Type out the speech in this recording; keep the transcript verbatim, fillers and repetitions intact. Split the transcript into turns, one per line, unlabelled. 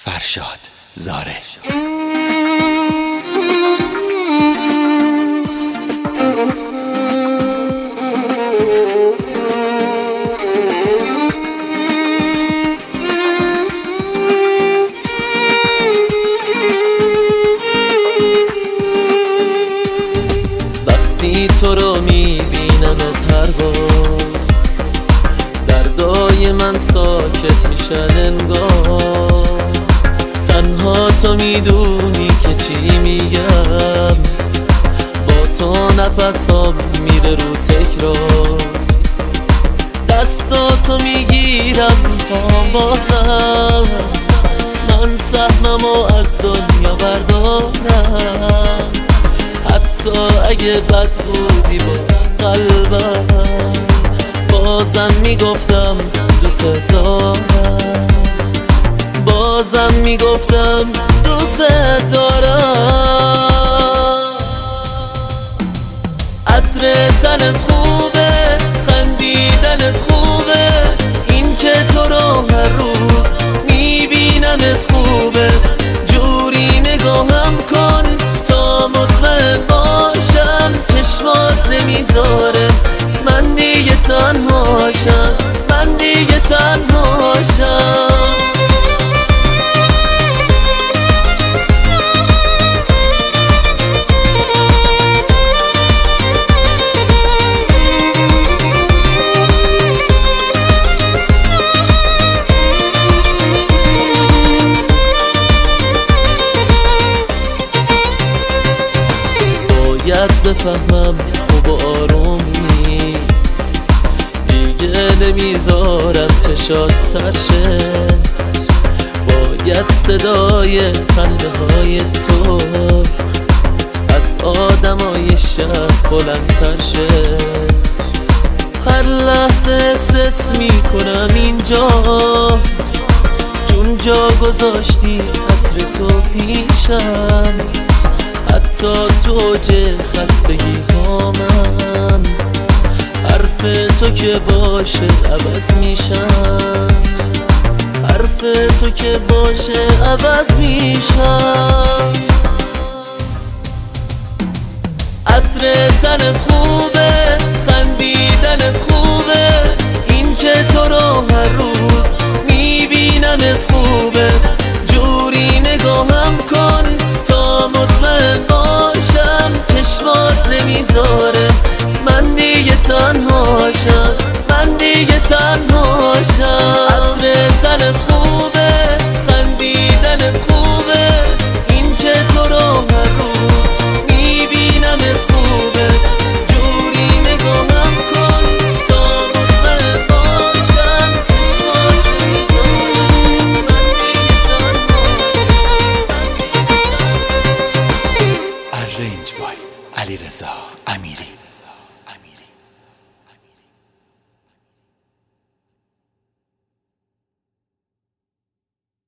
فرشاد زاره.
وقتی تو رو میبینمت هر بار دردای من ساکت میشن انگار. تنها تو میدونی که چی میگم، با تو نفسام میره رو تکرار. دستاتو میگیرم میخوام بازم من سهممو از دنیا بردارم. حتی اگه بد بودی با قلبم بازم میگفتم دوست دارم، بازم میگفتم دوست دارم. عطر تنت خوبه، خندیدنت خوبه، این که تو رو هر روز میبینمت خوبه. جوری نگاهم کن تا مطمئن باشم چشمات نمیذاره من دیگه تنهاشم، من دیگه تنهاشم. باید بفهمم خوب و آرومی، دیگه نمیذارم چشات ترشه. باید صدای خنده های تو از آدمای شهر بلندتر شه. هر لحظه ست میکنم اینجا چون جا گذاشتی عطر تو پیشم. حتی تو اوج خستگی ها من حرف تو که باشه عوض میشم، حرف تو که باشه عوض میشم. عطر تنت خوبه، خندیدنت خوبه، این که تو رو هر روز میبینمت خوبه. جوری نگاهم کن تا مطمئن باشم چشمات نمیذاره من دیگه تنهاشم، من دیگه تنهاشم.